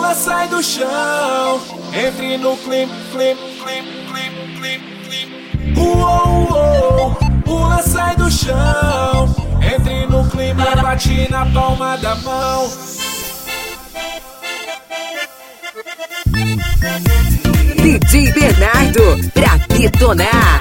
pula, sai do chão. Entre no clima, clima, clima, clima, clima, clima. Uou, pula, sai do chão. Entre no clima, bate na palma da mão. DJ Bernardo, pra detonar.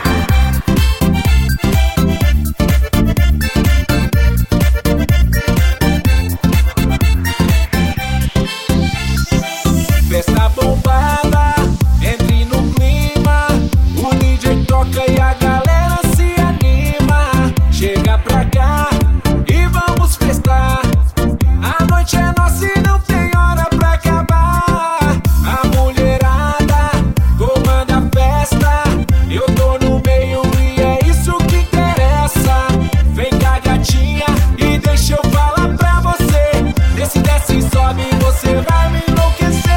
Festa bombada, entre no clima. O DJ toca e a galera se anima. Chega pra cá e vamos festar. A noite é nossa e não tem hora pra acabar. A mulherada comanda a festa. Eu tô no meio e é isso que interessa. Vem cá, gatinha, e deixa eu falar pra você. Desce, desce e sobe, você vai me enlouquecer.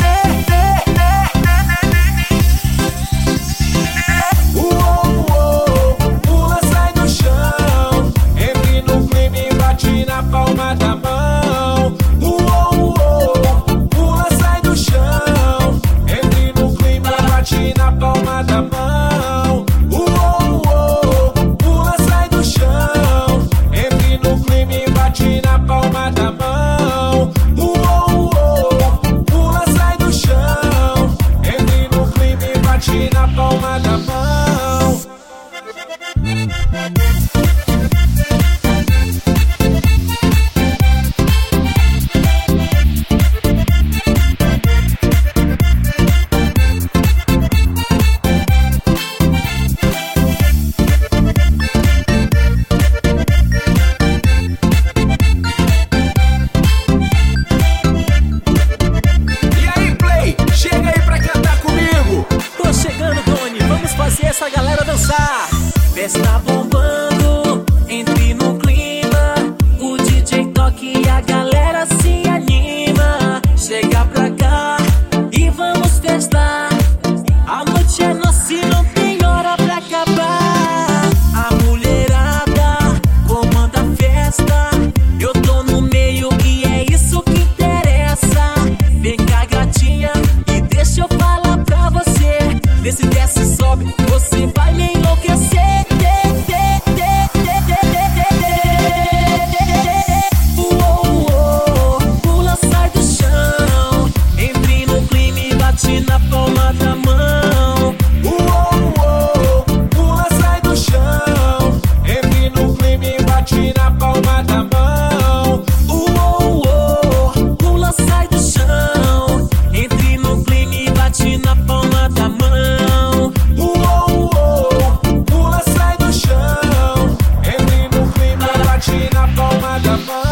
Palma da mão, pula, sai do chão. Entre no clima, bate na palma da mão. Pula, sai do chão. Entre no clima e bate na palma da mão. Pula, sai do chão. Entre no clima e bate na palma da mão. Essa galera dançar. Festa bombando, entre no clima. O DJ toca e a galera se anima. Chega pra cá e vamos festar. A noite é nossa e não tem hora pra acabar. A mulherada comanda a festa. Eu tô no meio e é isso que interessa. Vem cá, gatinha, e deixa eu falar pra você. Desce, desce, sobe, você vai me enlouquecer. Pula, sai do chão. Entre no clima e bate na palma da mão. Pula, sai do chão. Entre no clima e bate na palma da mão. Pula, sai do chão. Entre no clima e bate na palma da mão. Pula, sai do chão. Entre no clima, bate na palma da mão.